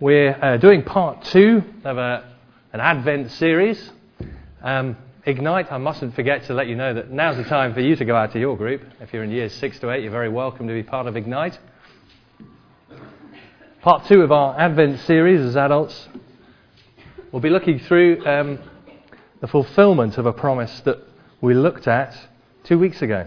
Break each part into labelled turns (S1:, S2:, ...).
S1: We're doing part 2 of an Advent series. Ignite, I mustn't forget to let you know that now's the time for you to go out to your group. If you're in years 6 to 8, you're very welcome to be part of Ignite. Part 2 of our Advent series as adults, we'll be looking through the fulfillment of a promise that we looked at 2 weeks ago.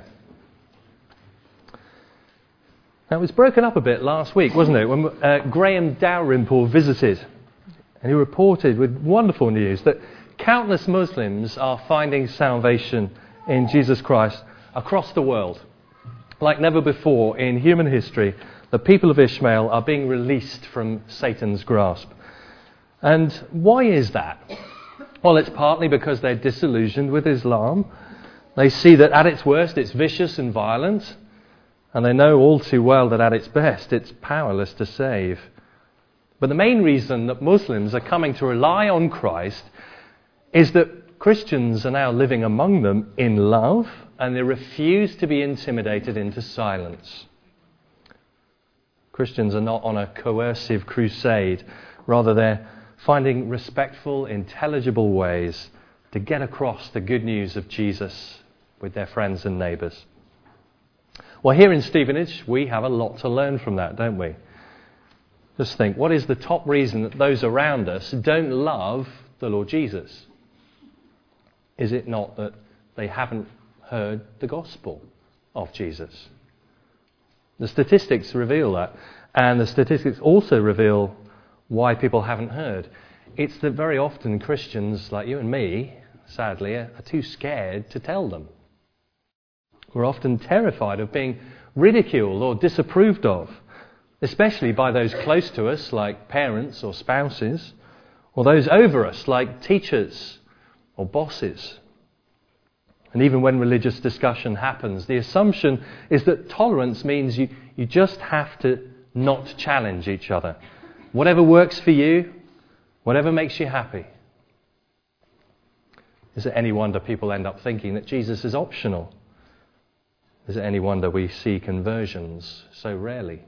S1: Now, it was broken up a bit last week, wasn't it, when Graham Dalrymple visited, and he reported with wonderful news that countless Muslims are finding salvation in Jesus Christ across the world. Like never before in human history, the people of Ishmael are being released from Satan's grasp. And why is that? Well, it's partly because they're disillusioned with Islam. They see that at its worst, it's vicious and violent. And they know all too well that at its best, it's powerless to save. But the main reason that Muslims are coming to rely on Christ is that Christians are now living among them in love, and they refuse to be intimidated into silence. Christians are not on a coercive crusade. Rather, they're finding respectful, intelligible ways to get across the good news of Jesus with their friends and neighbours. Well, here in Stevenage, we have a lot to learn from that, don't we? Just think, what is the top reason that those around us don't love the Lord Jesus? Is it not that they haven't heard the gospel of Jesus? The statistics reveal that, and the statistics also reveal why people haven't heard. It's that very often Christians like you and me, sadly, are too scared to tell them. We're often terrified of being ridiculed or disapproved of, especially by those close to us, like parents or spouses, or those over us, like teachers or bosses. And even when religious discussion happens, the assumption is that tolerance means you just have to not challenge each other. Whatever works for you, whatever makes you happy. Is it any wonder people end up thinking that Jesus is optional? Is it any wonder we see conversions so rarely?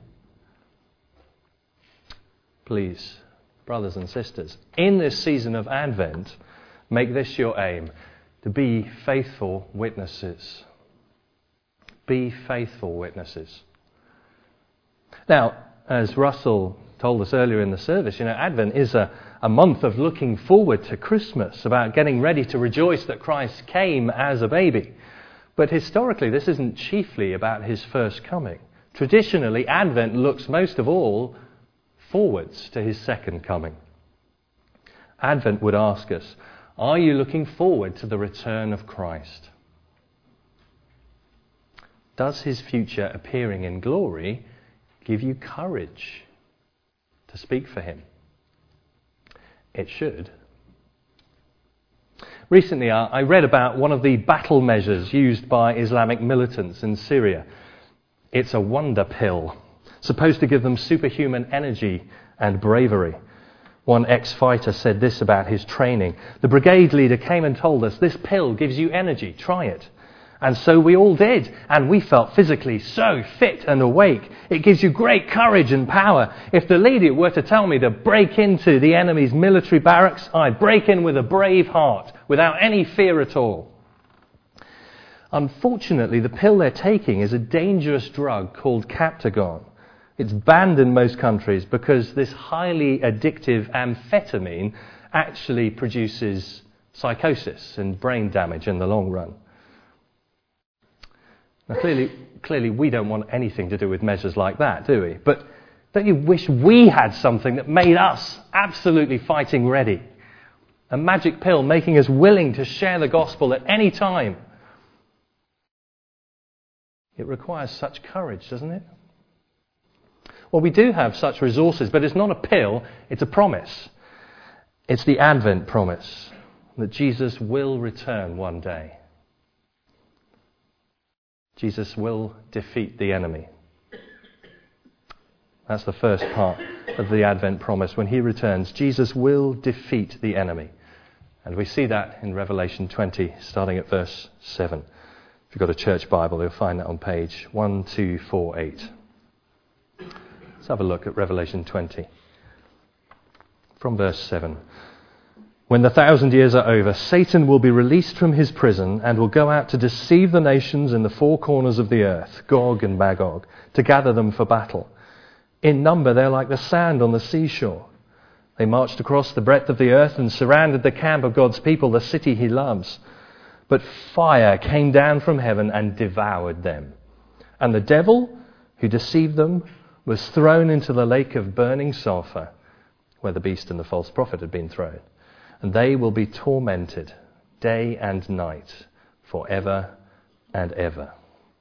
S1: Please, brothers and sisters, in this season of Advent, make this your aim, to be faithful witnesses. Be faithful witnesses. Now, as Russell told us earlier in the service, Advent is a month of looking forward to Christmas, about getting ready to rejoice that Christ came as a baby. But historically, this isn't chiefly about his first coming. Traditionally, Advent looks most of all forwards to his second coming. Advent would ask us, are you looking forward to the return of Christ? Does his future appearing in glory give you courage to speak for him? It should. Recently, I read about one of the battle measures used by Islamic militants in Syria. It's a wonder pill, supposed to give them superhuman energy and bravery. One ex-fighter said this about his training. The brigade leader came and told us, this pill gives you energy, try it. And so we all did, and we felt physically so fit and awake. It gives you great courage and power. If the leader were to tell me to break into the enemy's military barracks, I'd break in with a brave heart, without any fear at all. Unfortunately, the pill they're taking is a dangerous drug called Captagon. It's banned in most countries because this highly addictive amphetamine actually produces psychosis and brain damage in the long run. Now, clearly we don't want anything to do with measures like that, do we? But don't you wish we had something that made us absolutely fighting ready? A magic pill making us willing to share the gospel at any time. It requires such courage, doesn't it? Well, we do have such resources, but it's not a pill, it's a promise. It's the Advent promise that Jesus will return one day. Jesus will defeat the enemy. That's the first part of the Advent promise. When he returns, Jesus will defeat the enemy. And we see that in Revelation 20, starting at verse 7. If you've got a church Bible, you'll find that on page 1248. Let's have a look at Revelation 20. From verse 7. When the 1,000 years are over, Satan will be released from his prison and will go out to deceive the nations in the four corners of the earth, Gog and Magog, to gather them for battle. In number, they're like the sand on the seashore. They marched across the breadth of the earth and surrounded the camp of God's people, the city he loves. But fire came down from heaven and devoured them. And the devil who deceived them was thrown into the lake of burning sulfur, where the beast and the false prophet had been thrown. And they will be tormented day and night forever and ever.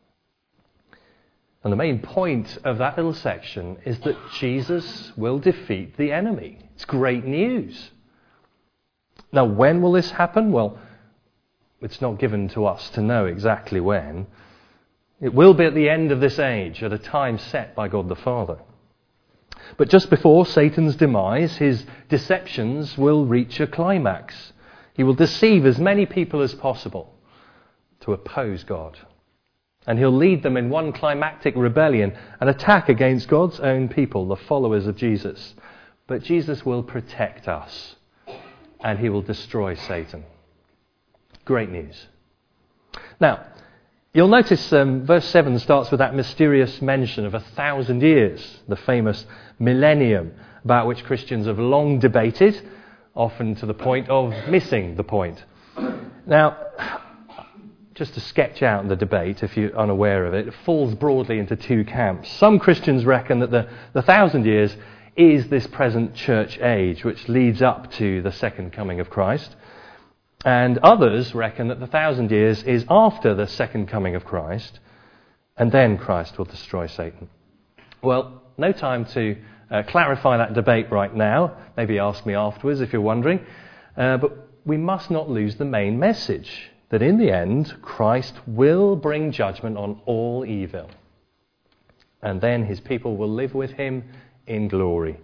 S1: And the main point of that little section is that Jesus will defeat the enemy. It's great news. Now, when will this happen? Well, it's not given to us to know exactly when. It will be at the end of this age, at a time set by God the Father. But just before Satan's demise, his deceptions will reach a climax. He will deceive as many people as possible to oppose God. And he'll lead them in one climactic rebellion, an attack against God's own people, the followers of Jesus. But Jesus will protect us, and he will destroy Satan. Great news. Now, you'll notice verse 7 starts with that mysterious mention of 1,000 years, the famous millennium, about which Christians have long debated, often to the point of missing the point. Now, just to sketch out the debate, if you're unaware of it, it falls broadly into two camps. Some Christians reckon that the 1,000 years is this present church age, which leads up to the second coming of Christ. And others reckon that the 1,000 years is after the second coming of Christ, and then Christ will destroy Satan. Well, no time to clarify that debate right now. Maybe ask me afterwards if you're wondering. But we must not lose the main message, that in the end, Christ will bring judgment on all evil. And then his people will live with him in glory.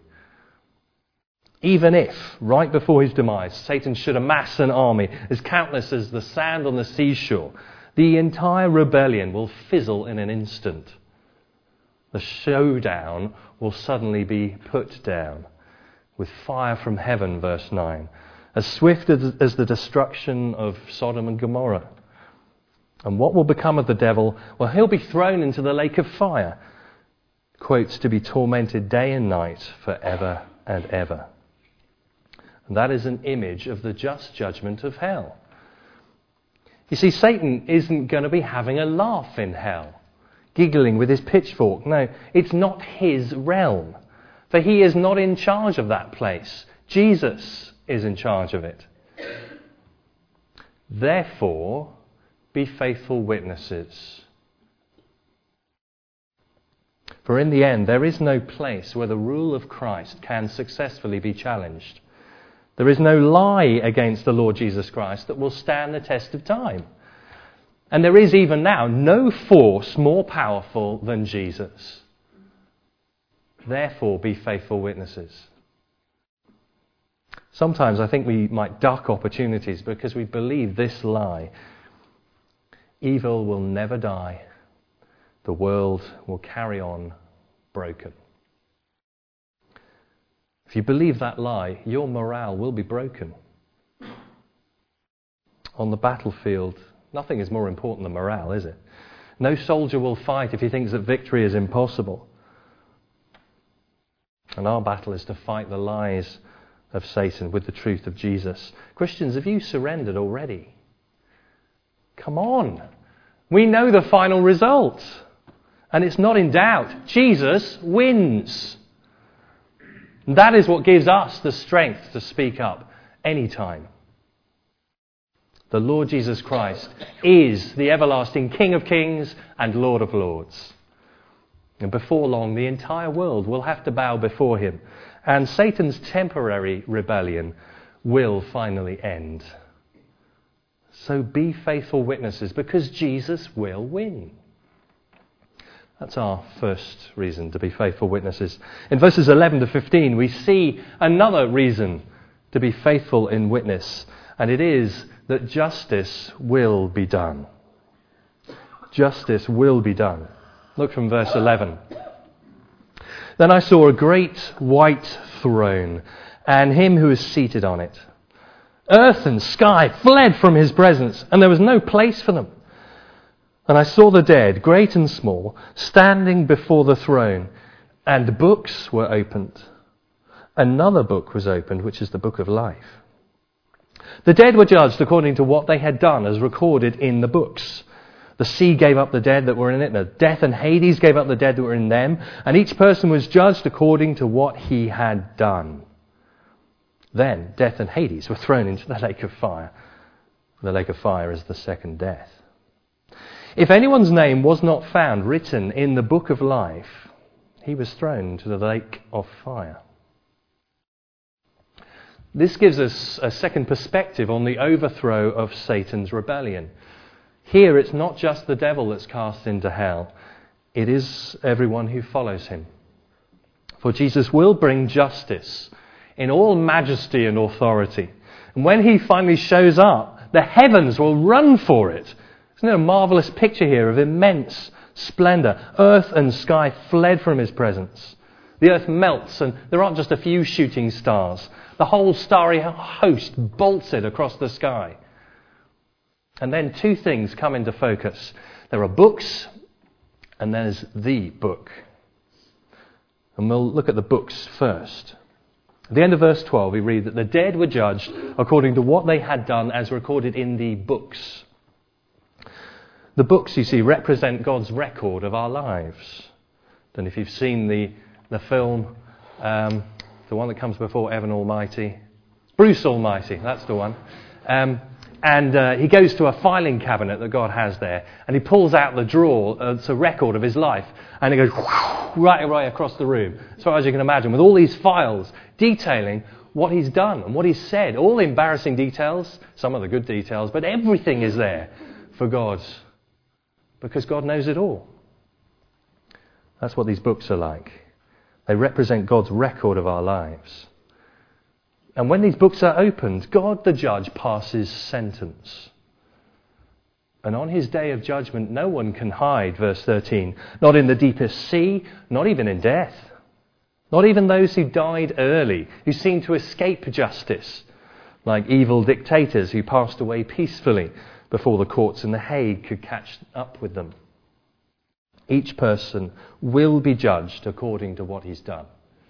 S1: Even if, right before his demise, Satan should amass an army as countless as the sand on the seashore, the entire rebellion will fizzle in an instant. The showdown will suddenly be put down with fire from heaven, verse 9, as swift as the destruction of Sodom and Gomorrah. And what will become of the devil? Well, he'll be thrown into the lake of fire, quotes, to be tormented day and night forever and ever. And that is an image of the just judgment of hell. You see, Satan isn't going to be having a laugh in hell, giggling with his pitchfork. No, it's not his realm, for he is not in charge of that place. Jesus is in charge of it. Therefore, be faithful witnesses. For in the end, there is no place where the rule of Christ can successfully be challenged. There is no lie against the Lord Jesus Christ that will stand the test of time. And there is even now no force more powerful than Jesus. Therefore, be faithful witnesses. Sometimes I think we might duck opportunities because we believe this lie. Evil will never die. The world will carry on broken. If you believe that lie, your morale will be broken. On the battlefield, nothing is more important than morale, is it? No soldier will fight if he thinks that victory is impossible. And our battle is to fight the lies of Satan with the truth of Jesus. Christians, have you surrendered already? Come on. We know the final result. And it's not in doubt. Jesus wins. That is what gives us the strength to speak up anytime. The Lord Jesus Christ is the everlasting King of Kings and Lord of Lords. And before long, the entire world will have to bow before him. And Satan's temporary rebellion will finally end. So be faithful witnesses, because Jesus will win. That's our first reason to be faithful witnesses. In verses 11 to 15, we see another reason to be faithful in witness, and it is that justice will be done. Justice will be done. Look from verse 11. Then I saw a great white throne, and him who is seated on it. Earth and sky fled from his presence, and there was no place for them. And I saw the dead, great and small, standing before the throne, and books were opened. Another book was opened, which is the book of life. The dead were judged according to what they had done, as recorded in the books. The sea gave up the dead that were in it, and death and Hades gave up the dead that were in them, and each person was judged according to what he had done. Then death and Hades were thrown into the lake of fire. The lake of fire is the second death. If anyone's name was not found written in the book of life, he was thrown into the lake of fire. This gives us a second perspective on the overthrow of Satan's rebellion. Here it's not just the devil that's cast into hell. It is everyone who follows him. For Jesus will bring justice in all majesty and authority. And when he finally shows up, the heavens will run for it. Isn't it a marvellous picture here of immense splendour? Earth and sky fled from his presence. The earth melts and there aren't just a few shooting stars. The whole starry host bolted across the sky. And then two things come into focus. There are books and there's the book. And we'll look at the books first. At the end of verse 12 we read that the dead were judged according to what they had done as recorded in the books. The books, you see, represent God's record of our lives. I don't know if you've seen the film, the one that comes before Evan Almighty. Bruce Almighty, that's the one. And he goes to a filing cabinet that God has there, and he pulls out the drawer. It's a record of his life, and it goes right across the room, as far as you can imagine, with all these files detailing what he's done and what he's said. All the embarrassing details, some of the good details, but everything is there for God, because God knows it all. That's what these books are like. They represent God's record of our lives. And when these books are opened, God the judge passes sentence. And on his day of judgment, no one can hide, verse 13. Not in the deepest sea, not even in death. Not even those who died early, who seemed to escape justice, like evil dictators who passed away peacefully before the courts in The Hague could catch up with them. Each person will be judged according to what he's done.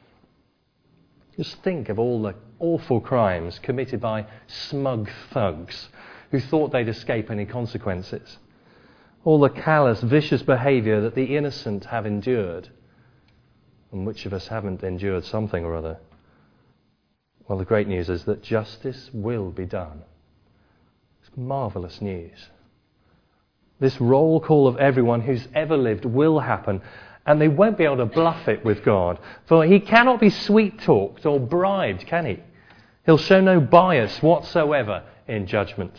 S1: Just think of all the awful crimes committed by smug thugs who thought they'd escape any consequences. All the callous, vicious behaviour that the innocent have endured. And which of us haven't endured something or other? Well, the great news is that justice will be done. It's marvellous news. This roll call of everyone who's ever lived will happen, and they won't be able to bluff it with God, for he cannot be sweet-talked or bribed, can he? He'll show no bias whatsoever in judgment.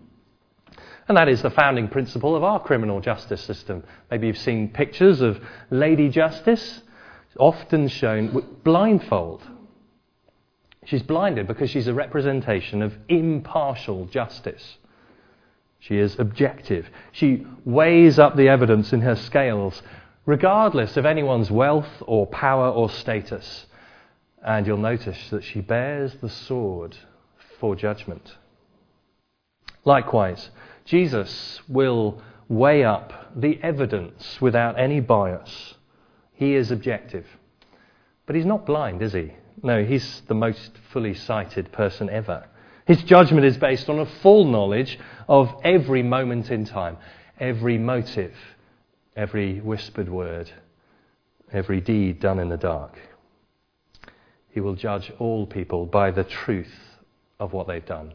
S1: And that is the founding principle of our criminal justice system. Maybe you've seen pictures of Lady Justice, often shown with blindfold. She's blinded because she's a representation of impartial justice. She is objective. She weighs up the evidence in her scales, regardless of anyone's wealth or power or status. And you'll notice that she bears the sword for judgment. Likewise, Jesus will weigh up the evidence without any bias. He is objective. But he's not blind, is he? No, he's the most fully sighted person ever. His judgment is based on a full knowledge of every moment in time, every motive, every whispered word, every deed done in the dark. He will judge all people by the truth of what they've done.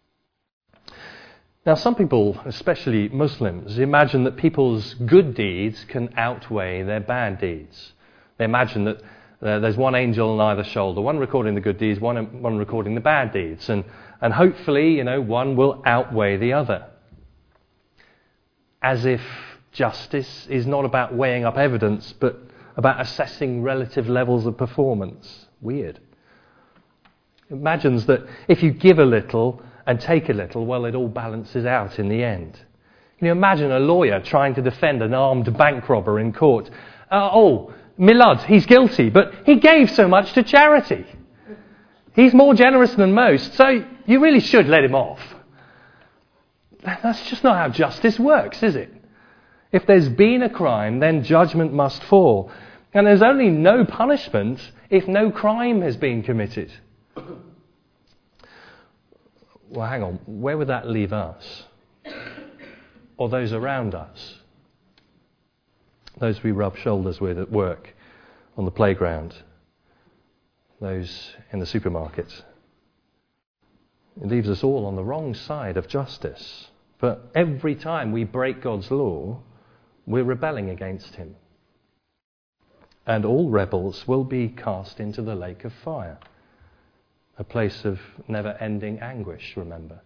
S1: Now, some people, especially Muslims, imagine that people's good deeds can outweigh their bad deeds. They imagine that there's one angel on either shoulder, one recording the good deeds, one recording the bad deeds, and hopefully, one will outweigh the other. As if justice is not about weighing up evidence, but about assessing relative levels of performance. Weird. It imagines that if you give a little and take a little, well, it all balances out in the end. Can you imagine a lawyer trying to defend an armed bank robber in court? My lord, he's guilty, but he gave so much to charity. He's more generous than most, so you really should let him off. That's just not how justice works, is it? If there's been a crime, then judgment must fall. And there's only no punishment if no crime has been committed. Well, hang on. Where would that leave us? Or those around us? Those we rub shoulders with at work, on the playground, those in the supermarket. It leaves us all on the wrong side of justice. But every time we break God's law, we're rebelling against him. And all rebels will be cast into the lake of fire, a place of never-ending anguish, remember.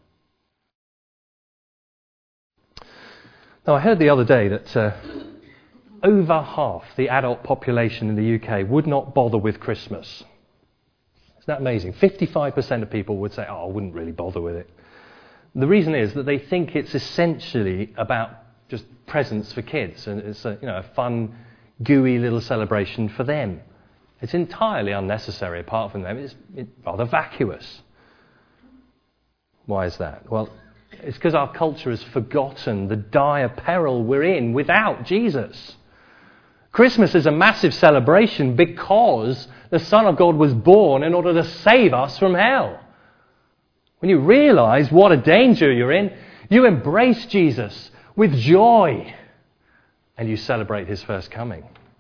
S1: Now, I heard the other day that over half the adult population in the UK would not bother with Christmas. Isn't that amazing? 55% of people would say, I wouldn't really bother with it. The reason is that they think it's essentially about just presents for kids, and it's a fun, gooey little celebration for them. It's entirely unnecessary apart from them. It's rather vacuous. Why is that? Well, it's because our culture has forgotten the dire peril we're in without Jesus. Christmas is a massive celebration because the Son of God was born in order to save us from hell. When you realise what a danger you're in, you embrace Jesus with joy and you celebrate his first coming.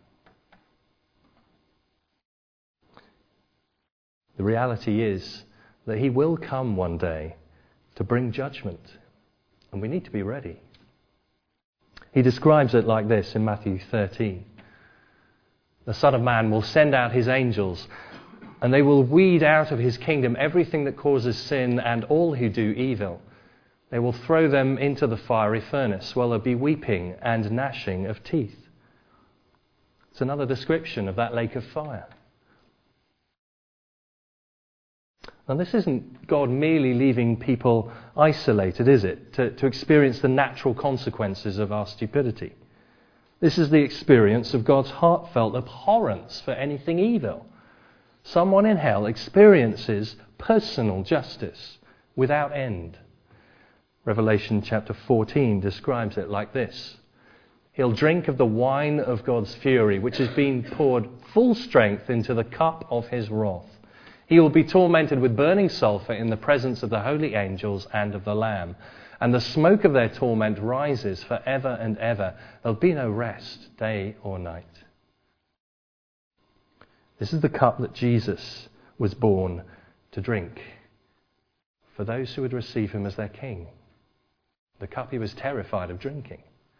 S1: The reality is that he will come one day to bring judgment, and we need to be ready. He describes it like this in Matthew 13. The Son of Man will send out his angels, and they will weed out of his kingdom everything that causes sin and all who do evil. They will throw them into the fiery furnace, where there'll be weeping and gnashing of teeth. It's another description of that lake of fire. Now, this isn't God merely leaving people isolated, is it, to experience the natural consequences of our stupidity. This is the experience of God's heartfelt abhorrence for anything evil. Someone in hell experiences personal justice without end. Revelation chapter 14 describes it like this. He'll drink of the wine of God's fury, which has been poured full strength into the cup of his wrath. He will be tormented with burning sulphur in the presence of the holy angels and of the Lamb. And the smoke of their torment rises forever and ever. There'll be no rest, day or night. This is the cup that Jesus was born to drink for those who would receive him as their king. The cup he was terrified of drinking.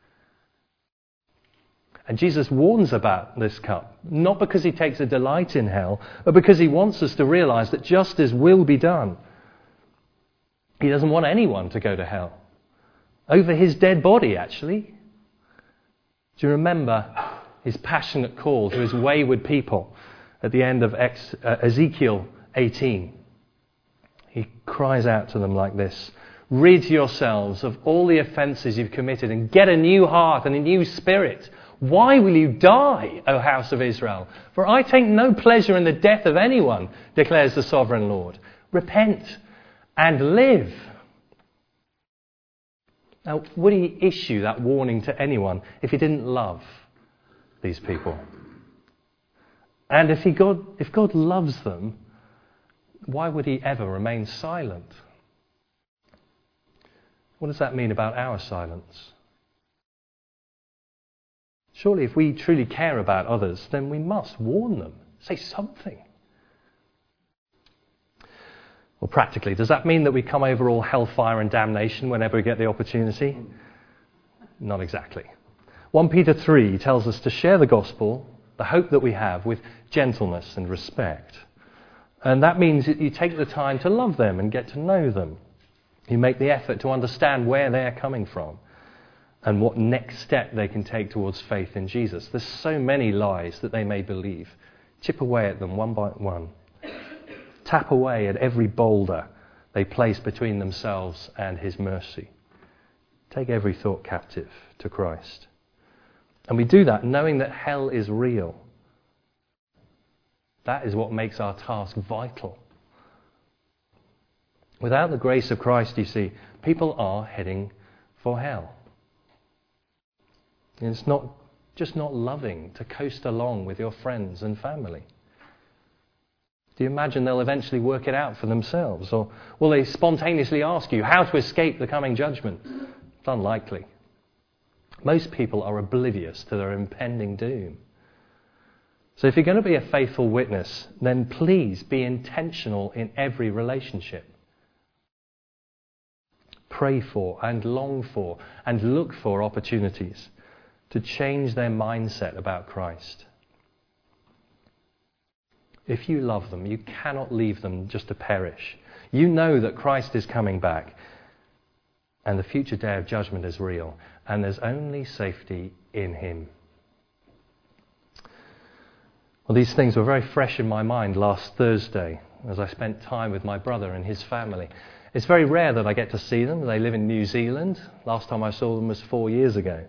S1: And Jesus warns about this cup, not because he takes a delight in hell, but because he wants us to realize that justice will be done. He doesn't want anyone to go to hell. Over his dead body, actually. Do you remember his passionate call to his wayward people at the end of Ezekiel 18? He cries out to them like this. Rid yourselves of all the offences you've committed and get a new heart and a new spirit. Why will you die, O house of Israel? For I take no pleasure in the death of anyone, declares the sovereign Lord. Repent and live. Now, would he issue that warning to anyone if he didn't love these people? And if God loves them, why would he ever remain silent? What does that mean about our silence? Surely if we truly care about others, then we must warn them. Say something. Well, practically, does that mean that we come over all hellfire and damnation whenever we get the opportunity? Not exactly. 1 Peter 3 tells us to share the gospel, the hope that we have, with gentleness and respect. And that means that you take the time to love them and get to know them. You make the effort to understand where they're coming from and what next step they can take towards faith in Jesus. There's so many lies that they may believe. Chip away at them one by one. Tap away at every boulder they place between themselves and his mercy. Take every thought captive to Christ. And we do that knowing that hell is real. That is what makes our task vital. Without the grace of Christ, you see, people are heading for hell. And it's not just not loving to coast along with your friends and family. Do you imagine they'll eventually work it out for themselves? Or will they spontaneously ask you how to escape the coming judgment? It's unlikely. Most people are oblivious to their impending doom. So if you're going to be a faithful witness, then please be intentional in every relationship. Pray for and long for and look for opportunities to change their mindset about Christ. If you love them, you cannot leave them just to perish. You know that Christ is coming back and the future day of judgment is real, and there's only safety in him. Well, these things were very fresh in my mind last Thursday as I spent time with my brother and his family. It's very rare that I get to see them. They live in New Zealand. Last time I saw them was 4 years ago.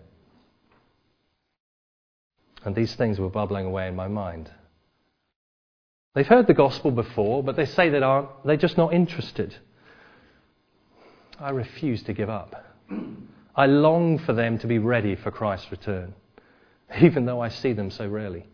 S1: And these things were bubbling away in my mind. They've heard the gospel before, but they say they're just not interested. I refuse to give up. I long for them to be ready for Christ's return, even though I see them so rarely.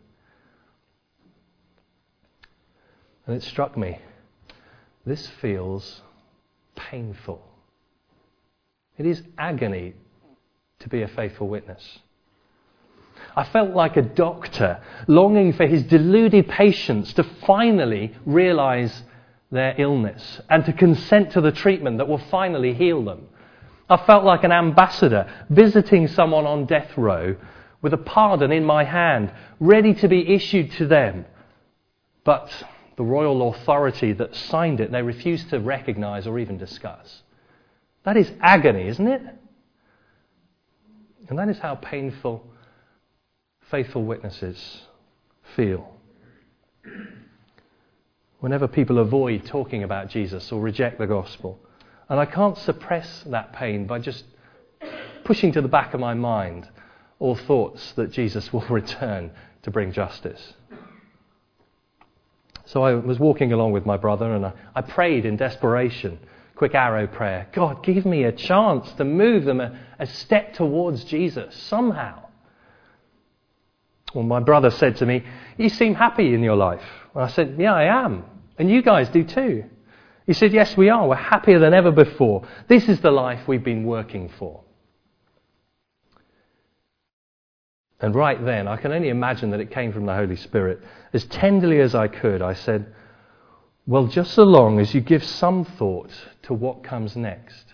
S1: And it struck me, this feels painful. It is agony to be a faithful witness. I felt like a doctor longing for his deluded patients to finally realize their illness and to consent to the treatment that will finally heal them. I felt like an ambassador visiting someone on death row with a pardon in my hand, ready to be issued to them. But the royal authority that signed it, they refused to recognize or even discuss. That is agony, isn't it? And that is how painful faithful witnesses feel. Whenever people avoid talking about Jesus or reject the gospel. And I can't suppress that pain by just pushing to the back of my mind all thoughts that Jesus will return to bring justice. So I was walking along with my brother and I prayed in desperation, quick arrow prayer. God, give me a chance to move them a step towards Jesus somehow. Well, my brother said to me, you seem happy in your life. And I said, yeah, I am. And you guys do too. He said, yes, we are. We're happier than ever before. This is the life we've been working for. And right then, I can only imagine that it came from the Holy Spirit. As tenderly as I could, I said, well, just so long as you give some thought to what comes next.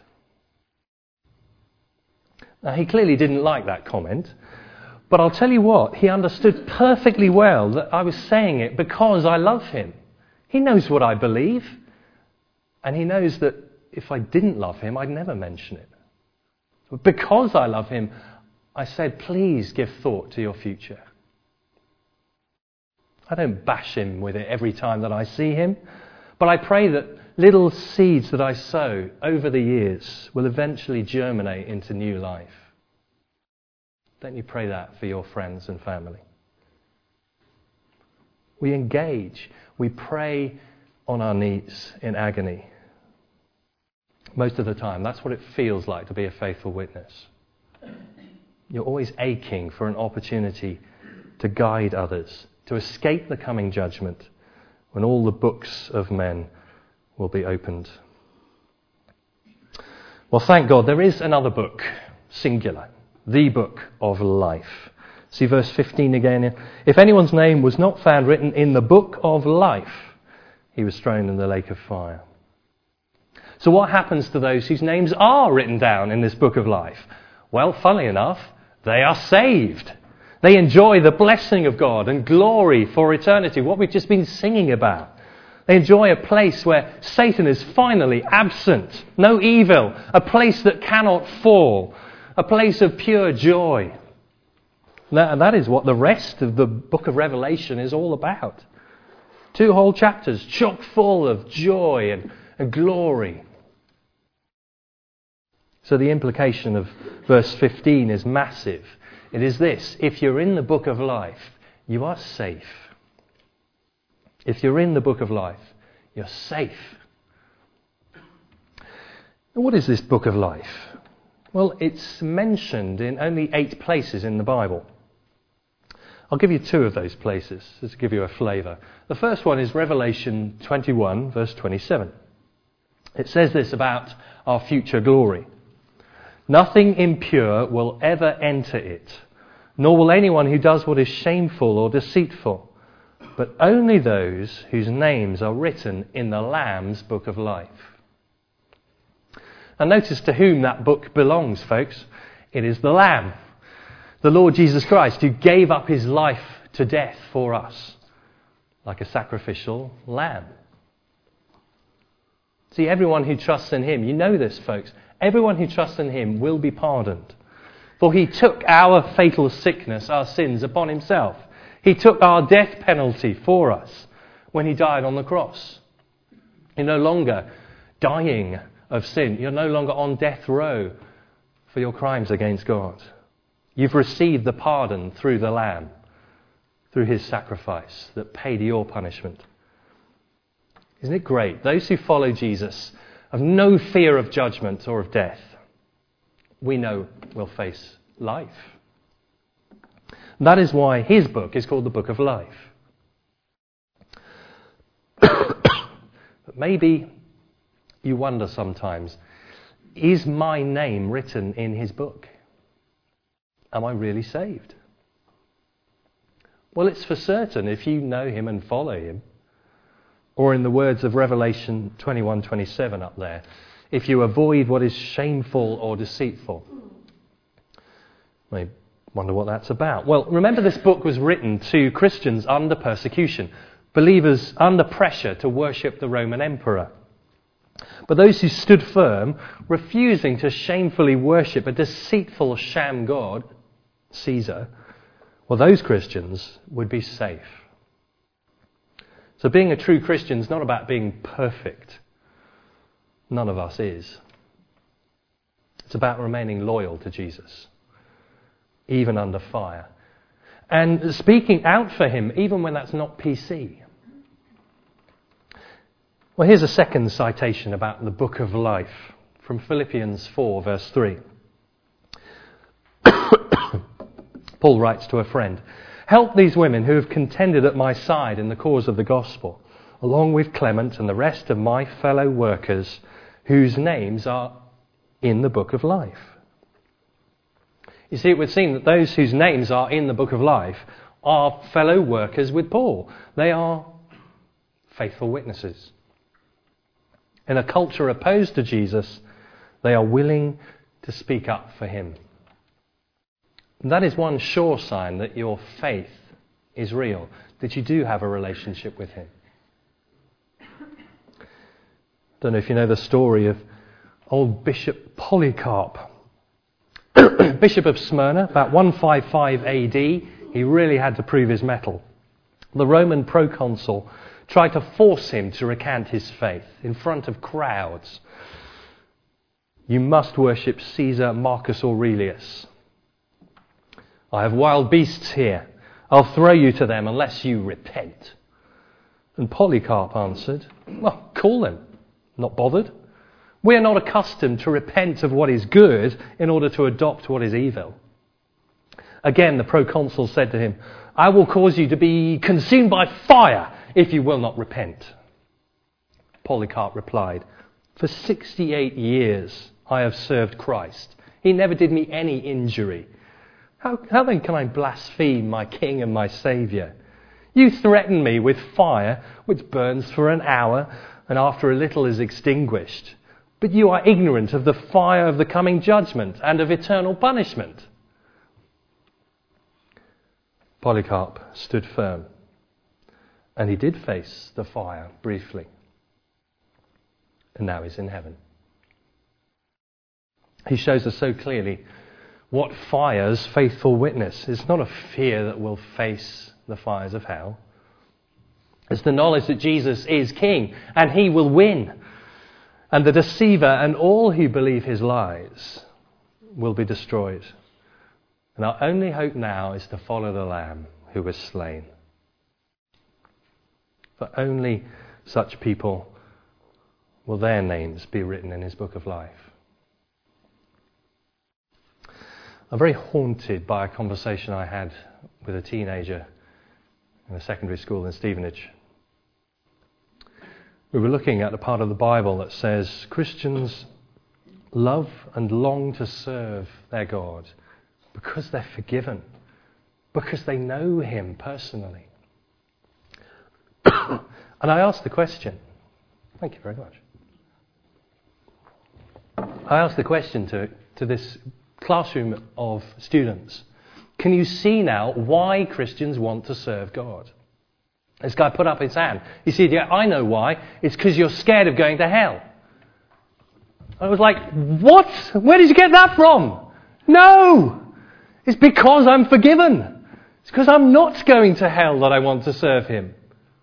S1: Now, he clearly didn't like that comment. But I'll tell you what, he understood perfectly well that I was saying it because I love him. He knows what I believe. And he knows that if I didn't love him, I'd never mention it. But because I love him, I said, please give thought to your future. I don't bash him with it every time that I see him. But I pray that little seeds that I sow over the years will eventually germinate into new life. Don't you pray that for your friends and family? We engage. We pray on our knees in agony. Most of the time, that's what it feels like to be a faithful witness. You're always aching for an opportunity to guide others, to escape the coming judgment when all the books of men will be opened. Well, thank God, there is another book, singular. The book of life. See verse 15 again. If anyone's name was not found written in the book of life, he was thrown in the lake of fire. So what happens to those whose names are written down in this book of life? Well, funnily enough, they are saved. They enjoy the blessing of God and glory for eternity, what we've just been singing about. They enjoy a place where Satan is finally absent, no evil, a place that cannot fall, a place of pure joy. And that is what the rest of the book of Revelation is all about. 2 whole chapters chock full of joy and glory. So the implication of verse 15 is massive. It is this: if you're in the book of life, you are safe. If you're in the book of life, you're safe. What is this book of life? Well, it's mentioned in only 8 places in the Bible. I'll give you 2 of those places, just to give you a flavour. The first one is Revelation 21, verse 27. It says this about our future glory. Nothing impure will ever enter it, nor will anyone who does what is shameful or deceitful, but only those whose names are written in the Lamb's book of life. And notice to whom that book belongs, folks. It is the Lamb, the Lord Jesus Christ, who gave up his life to death for us, like a sacrificial lamb. See, everyone who trusts in him, you know this, folks, everyone who trusts in him will be pardoned. For he took our fatal sickness, our sins, upon himself. He took our death penalty for us when he died on the cross. You're no longer dying of sin. You're no longer on death row for your crimes against God. You've received the pardon through the Lamb, through his sacrifice that paid your punishment. Isn't it great? Those who follow Jesus have no fear of judgment or of death. We know we'll face life. That is why his book is called the Book of Life. But maybe you wonder sometimes, is my name written in his book? Am I really saved? Well, it's for certain if you know him and follow him. Or in the words of Revelation 21:27 up there, if you avoid what is shameful or deceitful. You may wonder what that's about. Well, remember this book was written to Christians under persecution, believers under pressure to worship the Roman emperor. But those who stood firm, refusing to shamefully worship a deceitful sham god, Caesar, well, those Christians would be safe. So being a true Christian is not about being perfect. None of us is. It's about remaining loyal to Jesus, even under fire, and speaking out for him, even when that's not PC. Well, here's a second citation about the book of life from Philippians 4, verse 3. Paul writes to a friend, "Help these women who have contended at my side in the cause of the gospel, along with Clement and the rest of my fellow workers whose names are in the book of life." You see, it would seem that those whose names are in the book of life are fellow workers with Paul. They are faithful witnesses. In a culture opposed to Jesus, they are willing to speak up for him. And that is one sure sign that your faith is real, that you do have a relationship with him. Don't know if you know the story of old Bishop Polycarp. Bishop of Smyrna, about 155 AD, he really had to prove his mettle. The Roman proconsul tried to force him to recant his faith in front of crowds. "You must worship Caesar Marcus Aurelius. I have wild beasts here. I'll throw you to them unless you repent." And Polycarp answered, "Well, call them. Not bothered. We are not accustomed to repent of what is good in order to adopt what is evil." Again, the proconsul said to him, "I will cause you to be consumed by fire if you will not repent." Polycarp replied, "For 68 years I have served Christ. He never did me any injury. How then can I blaspheme my King and my Saviour? You threaten me with fire which burns for an hour and after a little is extinguished. But you are ignorant of the fire of the coming judgment and of eternal punishment." Polycarp stood firm, and he did face the fire briefly. And now he's in heaven. He shows us so clearly what fires faithful witness. It's not a fear that we'll face the fires of hell. It's the knowledge that Jesus is King and he will win. And the deceiver and all who believe his lies will be destroyed. And our only hope now is to follow the Lamb who was slain. For only such people will their names be written in his book of life. I'm very haunted by a conversation I had with a teenager in a secondary school in Stevenage. We were looking at the part of the Bible that says Christians love and long to serve their God because they're forgiven, because they know him personally. And I asked the question, thank you very much. I asked the question to this classroom of students, can you see now why Christians want to serve God? This guy put up his hand. He said, yeah, I know why. It's because you're scared of going to hell. I was like, what? Where did you get that from? No! It's because I'm forgiven. It's because I'm not going to hell that I want to serve him.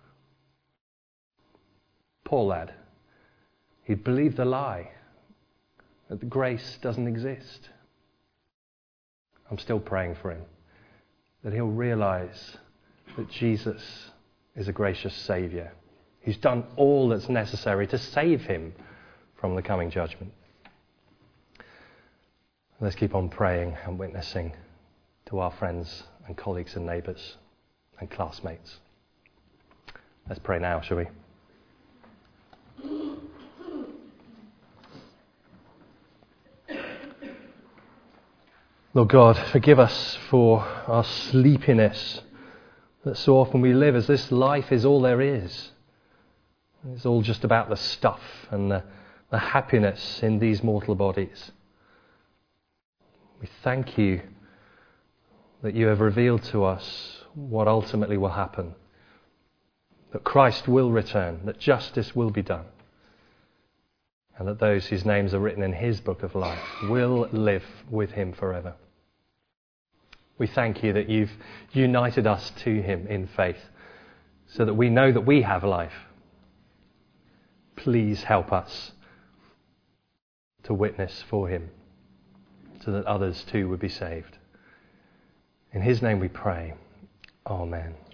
S1: Poor lad. He'd believed the lie that the grace doesn't exist. I'm still praying for him, that he'll realise that Jesus is a gracious Saviour. He's done all that's necessary to save him from the coming judgment. Let's keep on praying and witnessing to our friends and colleagues and neighbours and classmates. Let's pray now, shall we? Lord God, forgive us for our sleepiness, that so often we live as this life is all there is. It's all just about the stuff and the happiness in these mortal bodies. We thank you that you have revealed to us what ultimately will happen, that Christ will return, that justice will be done, and that those whose names are written in his book of life will live with him forever. We thank you that you've united us to him in faith so that we know that we have life. Please help us to witness for him so that others too would be saved. In his name we pray. Amen.